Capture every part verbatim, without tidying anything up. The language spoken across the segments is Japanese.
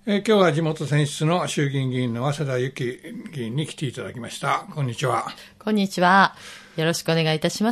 えー、今日は地元選出の衆議院議員の早稲田由紀議員に来ていただきました。こんにちは。 こんにちは。よろしくお願いいたします。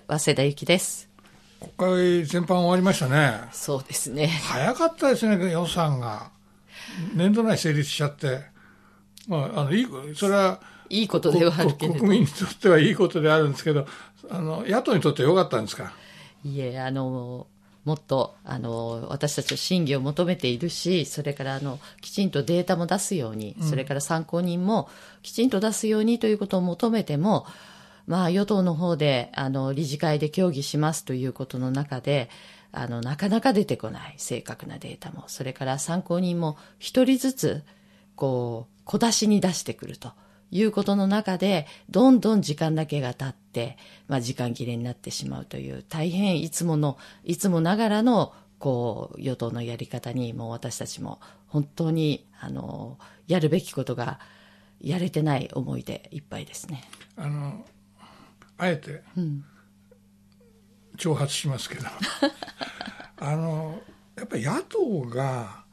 早稲田由紀です。 国会全般終わりましたね。 そうですね。 早かったですね、予算が。年度内成立しちゃって。まあ、あのいいそれはいいことではあるけれど、 国民にとってはいいことであるんですけど、あの野党にとって良かったんですか？ いえ、あのもっとあの私たちは審議を求めているし、それからあのきちんとデータも出すように、うん、それから参考人もきちんと出すようにということを求めても、まあ、与党の方であの理事会で協議しますということの中で、あのなかなか出てこない正確なデータも、それから参考人も一人ずつこう小出しに出してくるということの中で、どんどん時間だけが経って、まあ、時間切れになってしまうという、大変いつものいつもながらのこう与党のやり方に、もう私たちも本当にあのやるべきことがやれてない思いでいっぱいですね。 あのあえて、うん、挑発しますけどあのやっぱり野党が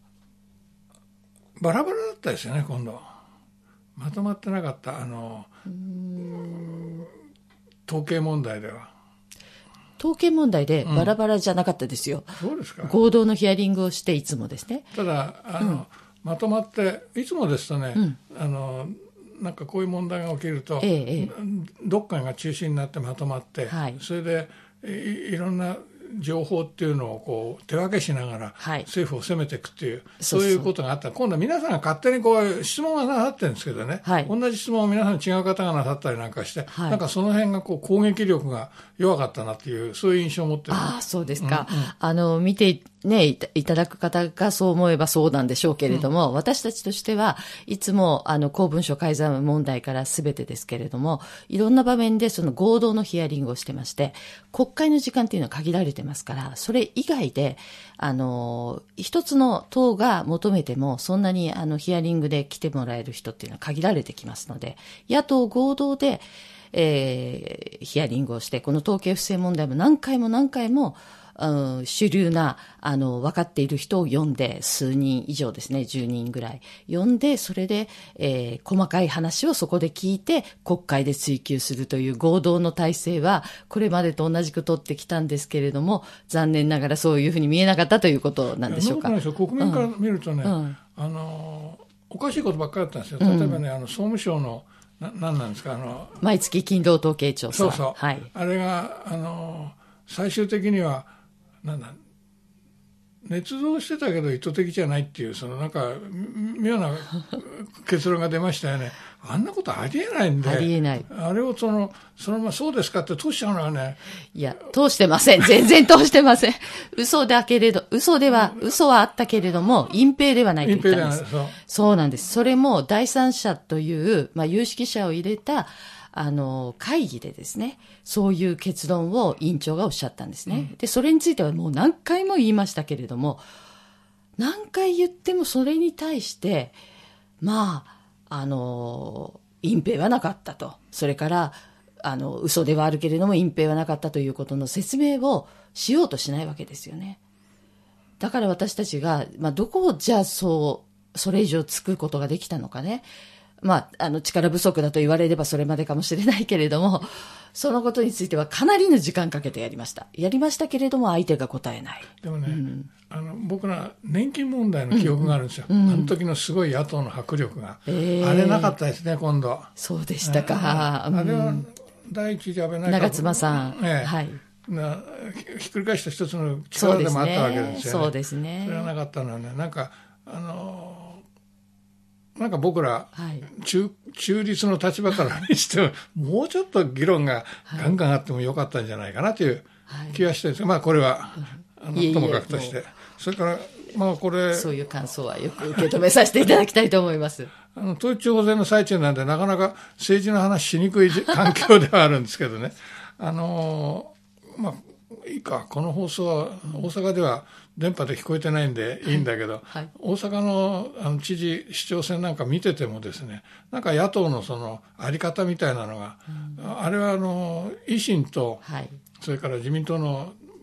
バラバラだったですよね。今度まとまってなかった。あのうーん統計問題では統計問題でバラバラじゃなかったですよ、 うん、そうですか。 合同のヒアリングをしていつもですね。 ただあの、うん、まとまっていつもですとね、うん、あのなんかこういう問題が起きると、ええ、どっかが中心になってまとまって、はい、それで い, いろんな情報っていうのをこう手分けしながら政府を攻めていくっていう、はい、そういうことがあったら、今度は皆さんが勝手にこう質問がなさってるんですけどね、はい、同じ質問を皆さん違う方がなさったりなんかして、はい、なんかその辺がこう攻撃力が弱かったなっていう、そういう印象を持ってる。 ああ、そうですか、うんうん、あの見てね、いた、いただく方がそう思えばそうなんでしょうけれども、うん、私たちとしてはいつもあの公文書改ざん問題からすべてですけれども、いろんな場面でその合同のヒアリングをしてまして、国会の時間っていうのは限られてますから、それ以外であの一つの党が求めてもそんなにあのヒアリングで来てもらえる人っていうのは限られてきますので、野党合同で、えー、ヒアリングをして、この統計不正問題も何回も何回もうん、主流なあの分かっている人を呼んで、数人以上ですね、じゅうにんぐらい呼んで、それで、えー、細かい話をそこで聞いて国会で追及するという合同の体制はこれまでと同じく取ってきたんですけれども、残念ながらそういうふうに見えなかったということなんでしょうか。 国民から見るとね、うん、あのおかしいことばっかりだったんですよ。例えばね、うん、あの総務省のな何なんですか、あの毎月勤労統計調査、 そうそう、 はい、 あれがあの最終的にはなんだ捏造してたけど意図的じゃないっていう、そのなんか妙な結論が出ましたよね。あんなことありえないんで、 ありえない。 あれをそのそのままそうですかって通しちゃうのはね。 いや、通してません。全然通してません。嘘だけれど、嘘では、嘘はあったけれども、隠蔽ではないと言ったんです。隠蔽ではない。そう。そうなんです。それも第三者という、まあ、有識者を入れた、あの、会議でですね、そういう結論を委員長がおっしゃったんですね。うん、で、それについてはもう何回も言いましたけれども、何回言ってもそれに対して、まあ、あの、隠蔽はなかったと。それから、あの、嘘ではあるけれども隠蔽はなかったということの説明をしようとしないわけですよね。だから私たちが、まあ、どこをじゃあそう、それ以上つくことができたのかね。まあ、あの力不足だと言われればそれまでかもしれないけれども、そのことについてはかなりの時間かけてやりました。やりましたけれども相手が答えない。 でもね、うん、あの僕ら年金問題の記憶があるんですよ。うんうん、あの時のすごい野党の迫力が、えー、あれなかったですね今度。 そうでしたか。 あ, あれは第一次安倍内閣、 長妻さん、 ええ、 はい。 なひっくり返した一つの力でもあったわけですよね。 そうですね。 それはなかったのはね、なんかあのー。なんか僕ら、はい、中, 中立の立場からにしてはもうちょっと議論がガンガンあってもよかったんじゃないかなという気がしてるんですが、はい、まあこれは、あのともかくとして、それからまあこれそういう感想はよく受け止めさせていただきたいと思います。 あの統一地方選の最中なんでなかなか政治の話しにくい環境ではあるんですけどね、あのまあいいか、この放送は大阪では電波で聞こえてないんでいいんだけど、はいはい、大阪 の, あの知事市長選なんか見ててもですね、なんか野党のそのあり方みたいなのが、うん、あれはあの維新と、はい、それから自民党の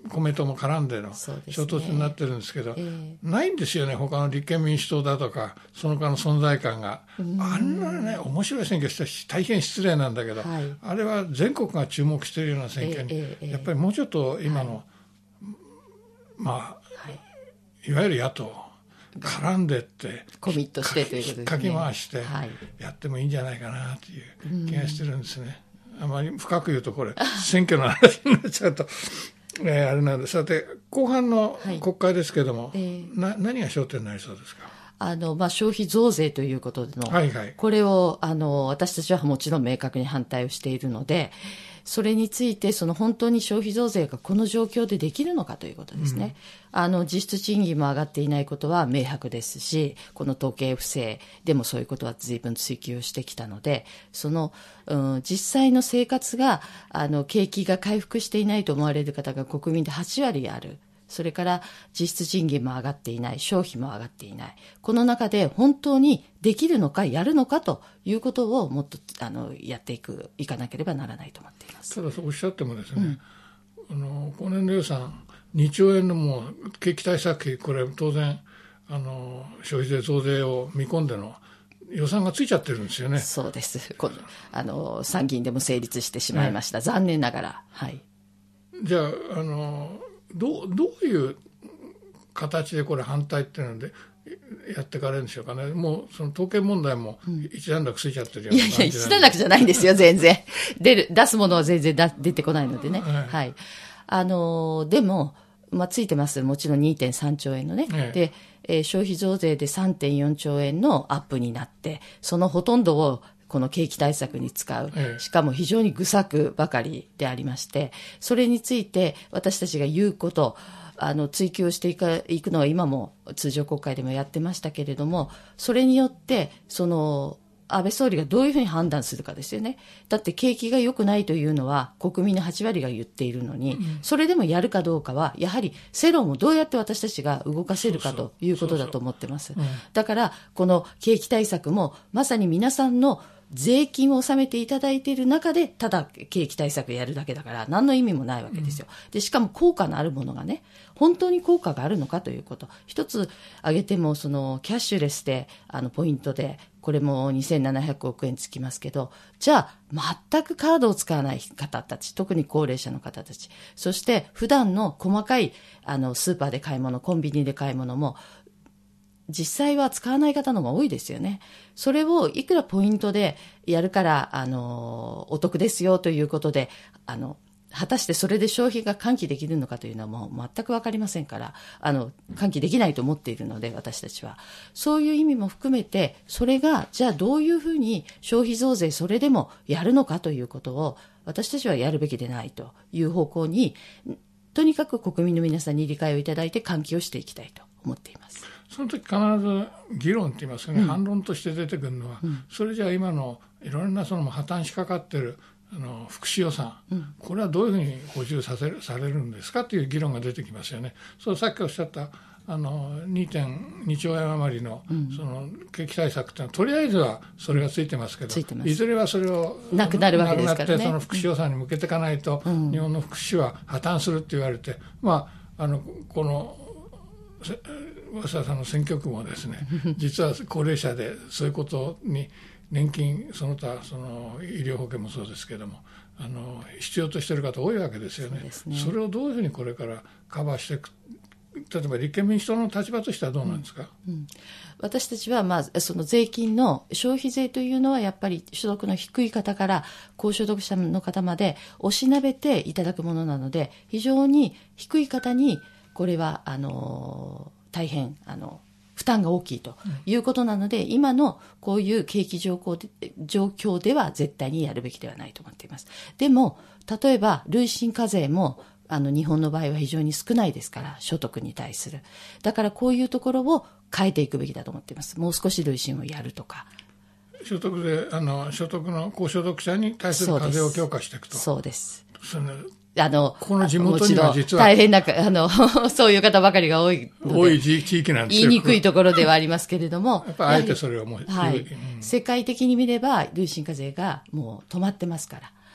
公明党も絡んでの衝突になってるんですけど、えー、ないんですよね、他の立憲民主党だとか、その他の存在感が。あんなね、面白い選挙したし、大変失礼なんだけど、はい、あれは全国が注目しているような選挙に、えーえー、やっぱりもうちょっと今の、はい、まあ、はい、いわゆる野党、絡んでって、 コミットしてということですね。 かき回してやってもいいんじゃないかなという気がしてるんですね。あまり深く言うとこれ選挙の話になっちゃうと、えー、あれなんで、さて後半の国会ですけども、はい、えー、な何が焦点になりそうですか。 あの、まあ、消費増税ということの、はいはい、これをあの私たちはもちろん明確に反対をしているので、それについてその本当に消費増税がこの状況でできるのかということですね、うん、あの実質賃金も上がっていないことは明白ですし、この統計不正でもそういうことは随分追及してきたので、その、うん、実際の生活があの景気が回復していないと思われる方が国民ではちわりある。それから実質賃金も上がっていない、消費も上がっていない。この中で本当にできるのかやるのかということをもっとあのやっていく、いかなければならないと思っています。 ただそうおっしゃってもですね、うん、あの今年度予算にちょうえんのもう景気対策費、これ当然あの消費税増税を見込んでの予算がついちゃってるんですよね。 そうです。こあの参議院でも成立してしまいました。ね、残念ながら。はい。 じゃあ、あのどう、どういう形でこれ反対っていうのでやっていかれるんでしょうかね。もうその統計問題も一段落ついちゃってるような感じなんで、 うん、いやいや、一段落じゃないんですよ、全然。出る、出すものは全然だ出てこないのでね。はい。はい、あの、でも、まあ、ついてます。もちろん にてんさんちょうえんのね。ええ、で、えー、消費増税で さんてんよんちょうえんのアップになって、そのほとんどをこの景気対策に使う、しかも非常に愚策ばかりでありまして、それについて私たちが言うこと、あの追及していく、いくのは今も通常国会でもやってましたけれども、それによってその安倍総理がどういうふうに判断するかですよね。だって景気が良くないというのは国民のはちわりが言っているのに、うん、それでもやるかどうかはやはり世論をどうやって私たちが動かせるかということだと思ってます。だからこの景気対策もまさに皆さんの税金を納めていただいている中でただ景気対策やるだけだから何の意味もないわけですよ。でしかも効果のあるものがね、本当に効果があるのかということ、一つ挙げてもそのキャッシュレスであのポイントでこれもにせんななひゃくおくえんつきますけど、じゃあ全くカードを使わない方たち、特に高齢者の方たち、そして普段の細かいあのスーパーで買い物、コンビニで買い物も実際は使わない方の方が多いですよね。それをいくらポイントでやるから、あの、お得ですよということで、あの、果たしてそれで消費が喚起できるのかというのはもう全くわかりませんから、あの、喚起できないと思っているので、私たちは。そういう意味も含めて、それが、じゃあどういうふうに消費増税それでもやるのかということを、私たちはやるべきでないという方向に、とにかく国民の皆さんに理解をいただいて喚起をしていきたいと思っています。 その時必ず議論といいますかね、うん、反論として出てくるのは、うん、それじゃあ今のいろんなその破綻しかかってるあの福祉予算、うん、これはどういうふうに補充させるされるんですかという議論が出てきますよね。そうさっきおっしゃったあの にてんにちょうえん余りの、うん、その景気対策というのはとりあえずはそれがついてますけど、いずれはそれをなくなるわけですからね。 なくなってその福祉予算に向けていかないと、うん、日本の福祉は破綻するって言われて、まああのこの早稲田さんの選挙区もですね、実は高齢者でそういうことに年金その他その医療保険もそうですけども、あの必要としている方多いわけですよね。 そうですね。それをどういうふうにこれからカバーしていく、例えば立憲民主党の立場としてはどうなんですか。 うんうん、私たちは、まあ、その税金の消費税というのはやっぱり所得の低い方から高所得者の方まで押しなべていただくものなので、非常に低い方にこれはあの大変あの負担が大きいということなので、うん、今のこういう景気状況で、状況では絶対にやるべきではないと思っています。でも例えば累進課税もあの日本の場合は非常に少ないですから、所得に対する、だからこういうところを変えていくべきだと思っています。もう少し累進をやるとか、 所得であの所得の高所得者に対する課税を強化していくと。 そうです。 そのあのこの地元には実は大変なあのそういう方ばかりが多いので、 多い地域なんですよ。 言いにくいところではありますけれども、 やっぱりあえてそれをもう、 はい、うん、世界的に見れば累進課税がもう止まってますから、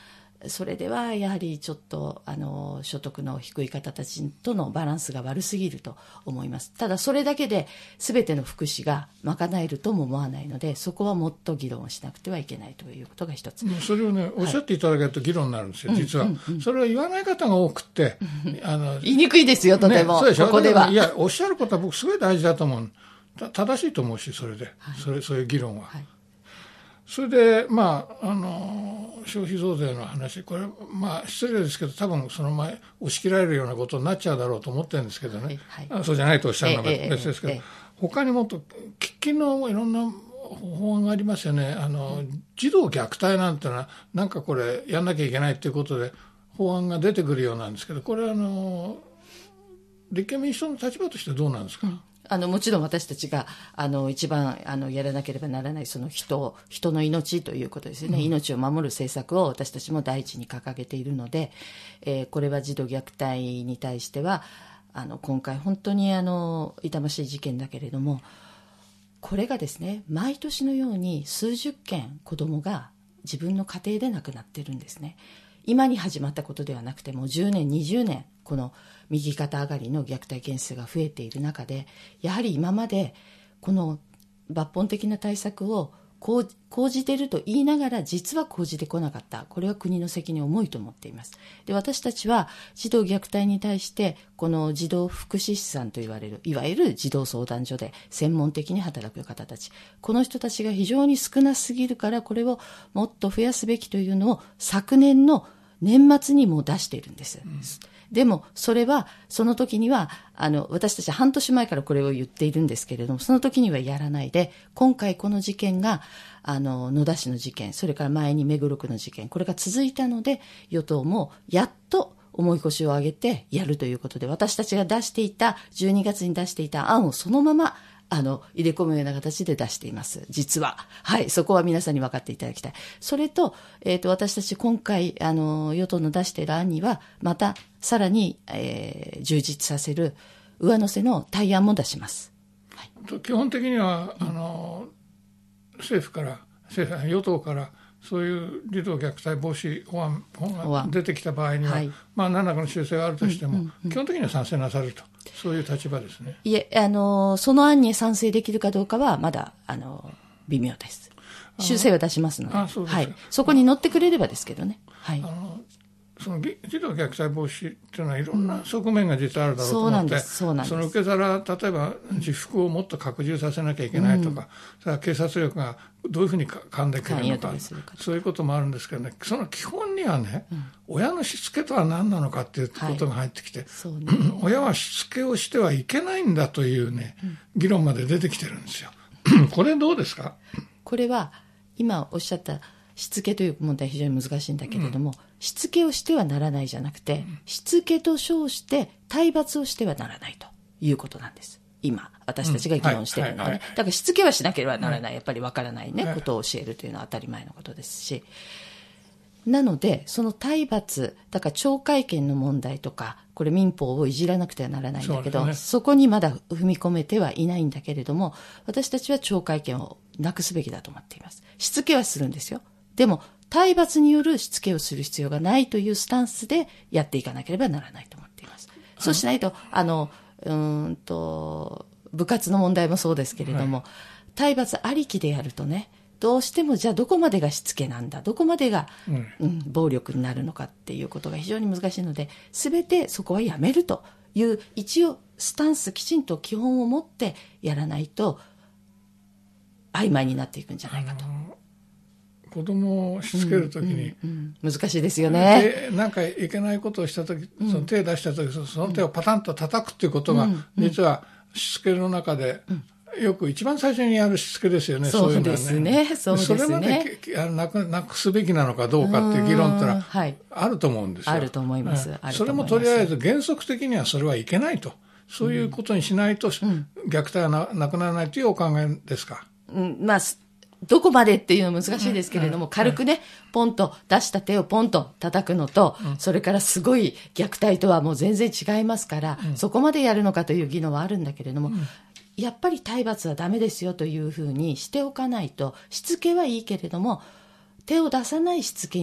それではやはりちょっとあの所得の低い方たちとのバランスが悪すぎると思います。ただそれだけで全ての福祉が賄えるとも思わないので、そこはもっと議論をしなくてはいけないということが一つ。 それをねおっしゃっていただけると議論になるんですよ、はい、実は、うんうんうん、それを言わない方が多くってあの言いにくいですよとても、ね、そうでしょ。ここでは。 いやおっしゃることは僕すごい大事だと思う。正しいと思うし、それで、はい、それそういう議論は、はい、それでまああの消費増税の話、これまあ失礼ですけど多分その前押し切られるようなことになっちゃうだろうと思ってるんですけどね、はいはい、そうじゃないとおっしゃるのが別ですけど、ええええ、他にもっと喫緊のいろんな法案がありますよね。あの、うん、児童虐待なんてのはなんかこれやんなきゃいけないということで法案が出てくるようなんですけど、これはあの立憲民主党の立場としてどうなんですか。うん、 あのもちろん私たちがあの一番あのやらなければならないその人人の命ということですよね、うん、命を守る政策を私たちも第一に掲げているので、えー、これは児童虐待に対してはあの今回本当にあの痛ましい事件だけれども、これがですね毎年のように数十件子どもが自分の家庭で亡くなっているんですね。今に始まったことではなくてもじゅうねんにじゅうねんこの右肩上がりの虐待件数が増えている中で、やはり今までこの抜本的な対策を講じていると言いながら実は講じてこなかった。これは国の責任重いと思っています。で、私たちは児童虐待に対してこの児童福祉士さんと言われるいわゆる児童相談所で専門的に働く方たち、この人たちが非常に少なすぎるからこれをもっと増やすべきというのを昨年の年末にも出しているんです、うん、でもそれはその時にはあの私たちは半年前からこれを言っているんですけれども、その時にはやらないで、今回この事件があの野田市の事件、それから前に目黒区の事件、これが続いたので与党もやっと重い腰を上げてやるということで、私たちが出していたじゅうにがつに出していた案をそのままあの入れ込むような形で出しています。実ははいそこは皆さんに分かっていただきたい。それと、えー、と私たち今回あの与党の出している案にはまたさらに、えー、充実させる上乗せの対案も出します、はい、 基本的にはあの政府から政府与党からそういう児童虐待防止法案が出てきた場合には、はい、まあ、何らかの修正があるとしても、うんうんうん、基本的には賛成なさると、そういう立場ですね。 いえ、あのその案に賛成できるかどうかはまだあの微妙です。修正は出しますので、あ、そうですか。はい、そこに乗ってくれればですけどね。はい、あのその児童虐待防止っていうのはいろんな側面が実はあるだろうと思って、うん、そ, その受け皿、例えば自粛をもっと拡充させなきゃいけないとか、うん、それは警察力がどういうふうに噛んでくるのか、そういうこともあるんですけどね、その基本にはね、うん、親のしつけとは何なのかっていうことが入ってきて、はい、そうね、親はしつけをしてはいけないんだというね、うん、議論まで出てきてるんですよ。これどうですか？ これは今おっしゃったしつけという問題は非常に難しいんだけれども、うん、しつけをしてはならないじゃなくて、うん、しつけと称して体罰をしてはならないということなんです。今私たちが議論しているのはね、だからしつけはしなければならない、やっぱりわからないね、はい、ことを教えるというのは当たり前のことですし、なのでその体罰だから懲戒権の問題とか、これ民法をいじらなくてはならないんだけど そ,、ね、そこにまだ踏み込めてはいないんだけれども、私たちは懲戒権をなくすべきだと思っています。しつけはするんですよ。でも体罰によるしつけをする必要がないというスタンスでやっていかなければならないと思っています。そうしないとあのうーんと部活の問題もそうですけれども、はい、体罰ありきでやるとね、どうしてもじゃあどこまでがしつけなんだ、どこまでが、うんうん、暴力になるのかっていうことが非常に難しいので、全てそこはやめるという一応スタンス、きちんと基本を持ってやらないと曖昧になっていくんじゃないかと。 子供をしつけるときに、 うんうんうん、難しいですよね。 なんかいけないことをしたとき、その手を出したとき、その手をパタンと叩くっていうことが、実はしつけの中で、よく一番最初にやるしつけですよね。 そうですね。そうですね。 それまでなく、なくすべきなのかどうかっていう議論ってのはあると思うんですよ。 あると思います。 うん、それもとりあえず原則的にはそれはいけないと。そういうことにしないと、うん、虐待は な, なくならないというお考えですか？ うん、まあどこまでっていうのは難しいですけれども、うん、軽くね、ポンと出した手をポンと叩くのと、うん、それからすごい虐待とはもう全然違いますから、うん、そこまでやるのかという議論はあるんだけれども、うん、やっぱり体罰はダメですよというふうにしておかないと、しつけはいいけれども手を出さないしつけに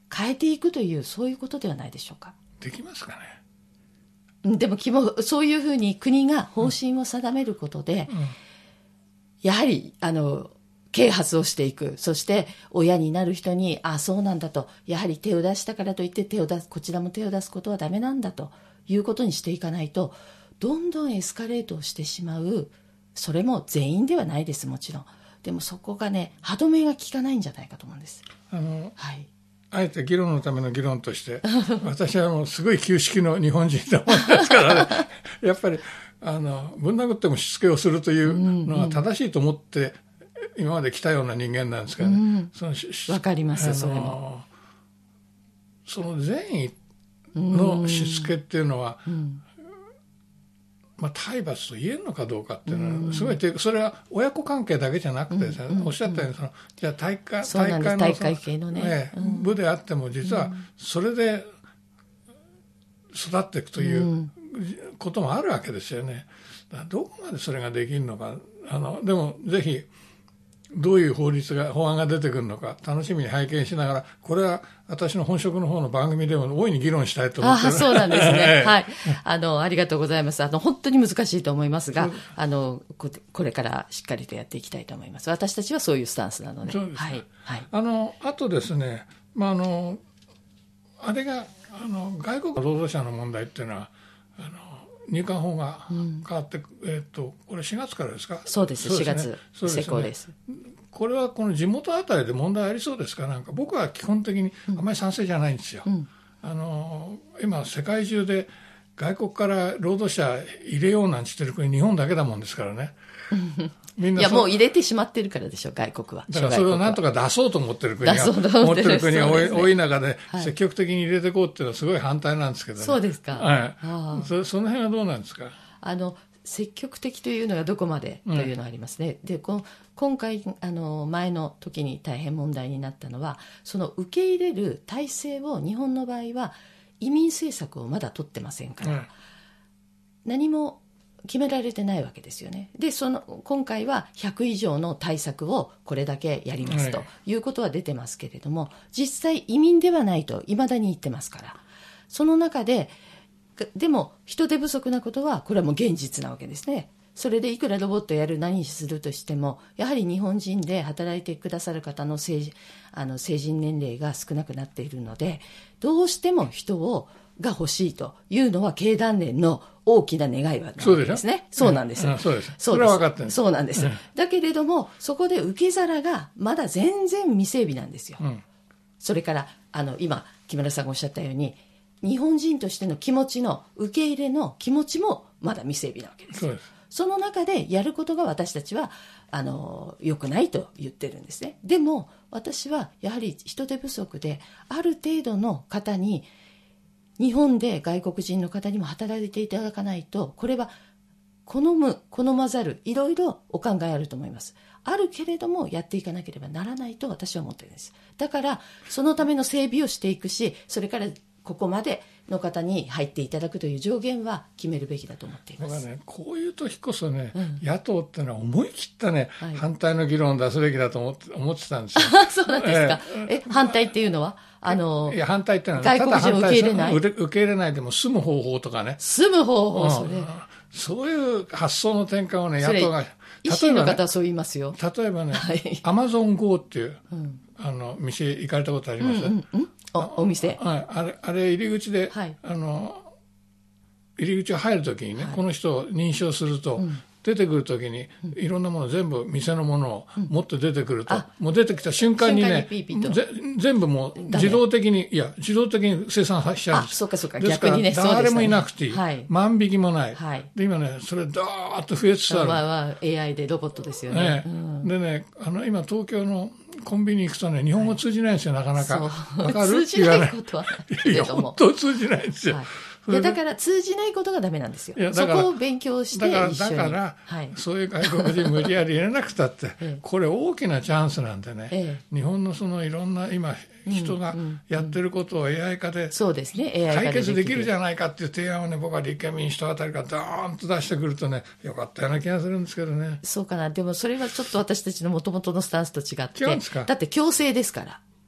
変えていくというそういうことではないでしょうか。 できますかね。でもそういうふうに国が方針を定めることで、うんうん、やはりあの啓発をしていく。そして親になる人に、ああそうなんだと、やはり手を出したからといって手を出す、こちらも手を出すことはダメなんだということにしていかないと、どんどんエスカレートをしてしまう。それも全員ではないです、もちろん。でもそこがね、歯止めが効かないんじゃないかと思うんです。 あの、はい、あえて議論のための議論として私はもうすごい旧式の日本人と思いますからねやっぱりあのぶん殴ってもしつけをするというのは正しいと思って今まで来たような人間なんですからね。 うん、そのわかりますそれも。 その善意のしつけっていうのは、うんうんまあ、体罰と言えるのかどうかっていうのはすごい、それは親子関係だけじゃなくてですね、うんうん、おっしゃったようにそのじゃあ大会大会の大会系のね、 ねうん、部であっても実はそれで育っていくということもあるわけですよね。だからどこまでそれができるのか、あのでもぜひどういう法律が法案が出てくるのか楽しみに拝見しながら、これは私の本職の方の番組でも大いに議論したいと思って、ね、 あそうなんですねはい、あのありがとうございます。あの本当に難しいと思いますが、あの こ, これからしっかりとやっていきたいと思います。私たちはそういうスタンスなので。 そうですね、 はいはい、 あのあとですね、まあ、あのあれがあの外国労働者の問題っていうのはあの入管法が変わって、うんえー、とこれしがつからですか。 そうです、しがつ施行です。 これはこの地元あたりで問題ありそうですか。なんか僕は基本的にあまり賛成じゃないんですよ、うん、あの今世界中で外国から労働者入れようなんて言ってる国日本だけだもんですからねみんないやもう入れてしまってるからでしょ外国は。 だからそれをなんとか出そうと思ってる国が思ってる国が多い、多い中で積極的に入れていこうっていうのはすごい反対なんですけどね。 そうですか、 はいあそ、その辺はどうなんですか。 あの積極的というのがどこまでというのがありますね、うん、でこ今回あの前の時に大変問題になったのはその受け入れる体制を日本の場合は移民政策をまだ取ってませんから、うん、何も決められてないわけですよね。でその今回はひゃく以上の対策をこれだけやりますということは出てますけれども、はい、実際移民ではないと未だに言ってますから、その中ででも人手不足なことはこれはもう現実なわけですね。それでいくらロボットやる何するとしてもやはり日本人で働いてくださる方の 成, あの成人年齢が少なくなっているので、どうしても人をが欲しいというのは経団連の大きな願いはなわけですね。そうなんです、うん、 そうです。それは分かってる。 そうなんです、うん、だけれどもそこで受け皿がまだ全然未整備なんですよ、うん、それからあの今木村さんがおっしゃったように日本人としての気持ちの受け入れの気持ちもまだ未整備なわけです。 そうです。 その中でやることが私たちはあの良くないと言ってるんですね。でも私はやはり人手不足である程度の方に日本で外国人の方にも働いていただかないと、これは好む好まざるいろいろお考えあると思います。あるけれどもやっていかなければならないと私は思っているんです。だからそのための整備をしていくし、それからここまでの方に入っていただくという上限は決めるべきだと思っています。 僕はね、こういう時こそね、うん、野党っていうのは思い切ったね、はい、反対の議論を出すべきだと思って、思ってたんですよ。 そうなんですか。えー、え反対っていうのはあのいや反対っていうのは、 外国人を受け入れない、 受け入れないでも住む方法とかね。 住む方法、うん、それ。 そういう発想の転換をね、野党が。 維新の方はそう言いますよ。 例えばね、アマゾン ゴー っていう、うん、あの店行かれたことあります？うんうんうん、 お, お店、 はい、あれあれ入り口で、はい、あの入り口を入るときにね、はい、この人を認証すると、うん、出てくるときにいろんなもの全部店のものを持って出てくると、うん、もう出てきた瞬間にねピーピーぜ全部もう自動的にいや自動的に生産しちゃうんです。 あ、そうかそうか、 ですから逆にね、 誰もいなくていい、 はい、 万引きもない、 はい、 で今ねそれダーッと増えつつある、 まあまあ、エーアイ でロボットですよね、ね、うん、でねあの今東京のコンビニ行くとね日本語通じないんですよ、はい、なかなか。わかる？ 通じないことはないけれども。 いや本当通じないんですよ、はい、 いやだから通じないことがダメなんですよ。そこを勉強してだから一緒にだから、はい、そういう外国人無理やり入れなくたって、ええ、これ大きなチャンスなんでね、ええ、日本のそのいろんな今人がやってることを エーアイ 化で解決できるじゃないかっていう提案をね僕は立憲民主党あたりからドーンと出してくるとねよかったような気がするんですけどね。 そうかな。でもそれはちょっと私たちの元々のスタンスと違って。 違うんですか？ だって強制ですから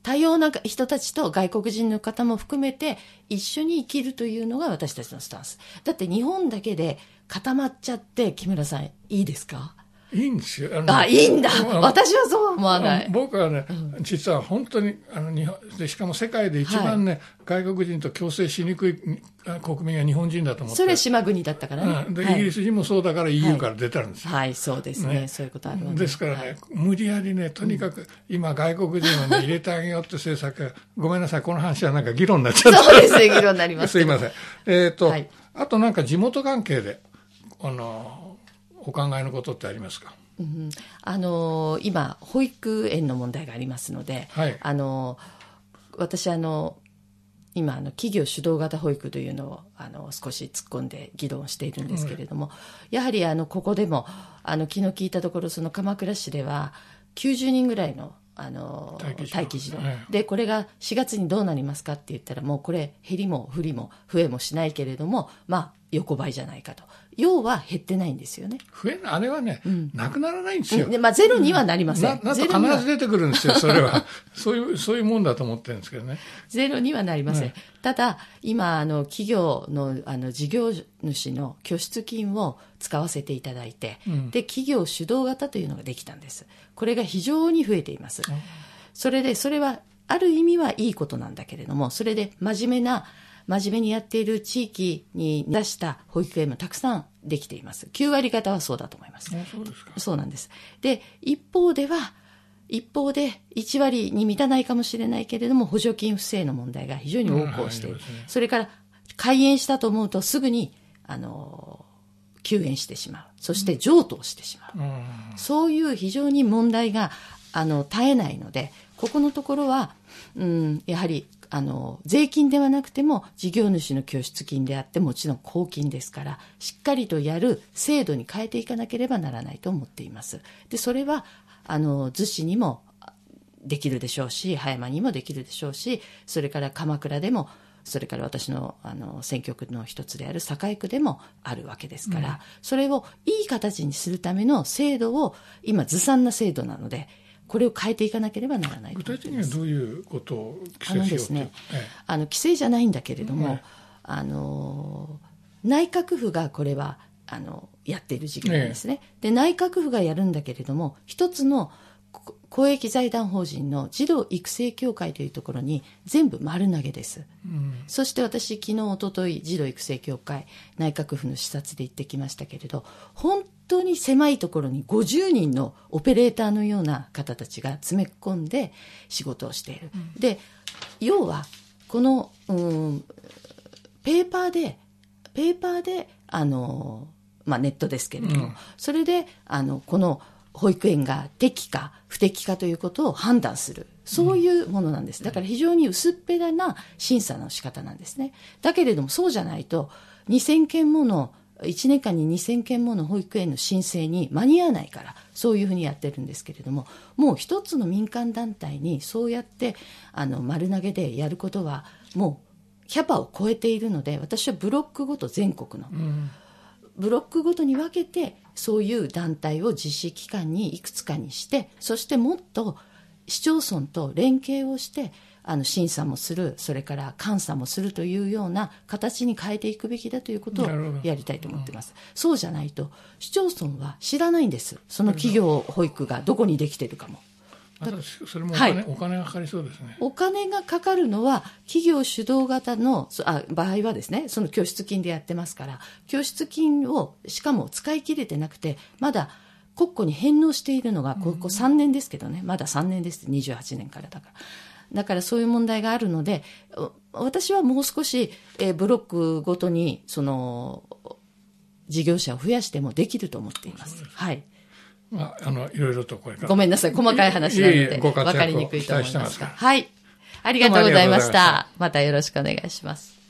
多様な人たちと外国人の方も含めて一緒に生きるというのが私たちのスタンス。だって日本だけで固まっちゃって、木村さんいいですか？ いいんですよ。 あ, あ、いいんだ。私はそう思わない。 僕はね、うん、実は本当に、あの、日本で、しかも世界で一番ね、はい、外国人と共生しにくい国民が日本人だと思って。 それ島国だったからね。 うん、で、はい、イギリス人もそうだから イーユー から出てるんですよ。 はい、はい、そうですね。ね、そういうことあるわね。 ですからね、はい、無理やりね、とにかく、今外国人をね、入れてあげようって政策が、ごめんなさい、この話はなんか議論になっちゃった。 そうですね、議論になります。 すいません。えっと、はい、あとなんか地元関係で、あの、お考えのことってありますか？ うん、あのー、今保育園の問題がありますので、はい、あのー、私あの今あの企業主導型保育というのをあの少し突っ込んで議論しているんですけれども、うん、やはりあのここでもあの昨日聞いたところ、その鎌倉市ではきゅうじゅうにんぐらいのあの待機児童で、これがしがつにどうなりますかって言ったら、もうこれ減りも降りも増えもしないけれども、まあ横ばいじゃないかと。要は減ってないんですよね。 増えあれはね、うん、なくならないんですよ。 で、まあ、ゼロにはなりません。 な、なんと必ず出てくるんですよ、それは。そういう、そういうもんだと思ってるんですけどね。 ゼロにはなりません。ね、ただ、今、あの、企業の、あの、事業主の拠出金を使わせていただいて、うん、で、企業主導型というのができたんです。これが非常に増えています。うん、それで、それは、ある意味はいいことなんだけれども、それで真面目な、真面目にやっている地域に出した保育園もたくさんできています。きゅうわり方はそうだと思います。 そうですか。 そうなんです。で、一方では、一方でいちわりに満たないかもしれないけれども、補助金不正の問題が非常に横行している。うんはいね、それから、開園したと思うとすぐに、あの、休園してしまう。そして譲渡してしまう。うん、そういう非常に問題が、あの、絶えないので、ここのところは、うん、やはり、あの、税金ではなくても事業主の拠出金であって、もちろん公金ですから、しっかりとやる制度に変えていかなければならないと思っています。で、それは、あの、逗子にもできるでしょうし、葉山にもできるでしょうし、それから鎌倉でも、それから私の、あの、選挙区の一つである栄区でもあるわけですから、うん、それをいい形にするための制度を、今、ずさんな制度なので、これを変えていかなければならないと思っています。 具体的にはどういうことを規制しようと？あのですね、 ええ、あの規制じゃないんだけれども、うん、あの内閣府がこれはあのやっている事業なんですね。ええ、で内閣府がやるんだけれども、一つの公益財団法人の児童育成協会というところに全部丸投げです。うん、そして私昨日一昨日児童育成協会内閣府の視察で行ってきましたけれど、本当に狭いところにごじゅうにんのオペレーターのような方たちが詰め込んで仕事をしている。うん、で、要はこの、うん、ペーパーでペーパーであの、まあ、ネットですけれども、うん、それであのこの保育園が適か不適かということを判断する、そういうものなんです。だから非常に薄っぺらな審査の仕方なんですね。だけれどもそうじゃないとにせんけんものいちねんかんににせんけんもの保育園の申請に間に合わないから、そういうふうにやってるんですけれども、もう一つの民間団体にそうやってあの丸投げでやることはもうキャパを超えているので、私はブロックごと全国の、うん、ブロックごとに分けてそういう団体を実施機関にいくつかにして、そしてもっと市町村と連携をしてあの審査もする、それから監査もするというような形に変えていくべきだということをやりたいと思っています。そうじゃないと市町村は知らないんです。その企業保育がどこにできているかも。 それもお金、はい、お金がかかりそうですね。 お金がかかるのは企業主導型のあ場合はですね、その拠出金でやってますから、拠出金をしかも使い切れてなくて、まだ国庫に返納しているのがここさんねんですけどね、うん、まださんねんです。にじゅうはちねんからだから。だからそういう問題があるので、私はもう少し、えー、ブロックごとにその事業者を増やしてもできると思っています。はい。 まあ、あのいろいろとこれからごめんなさい、細かい話なので分かりにくいと思いますが、はい、ありがとうございました。またよろしくお願いします。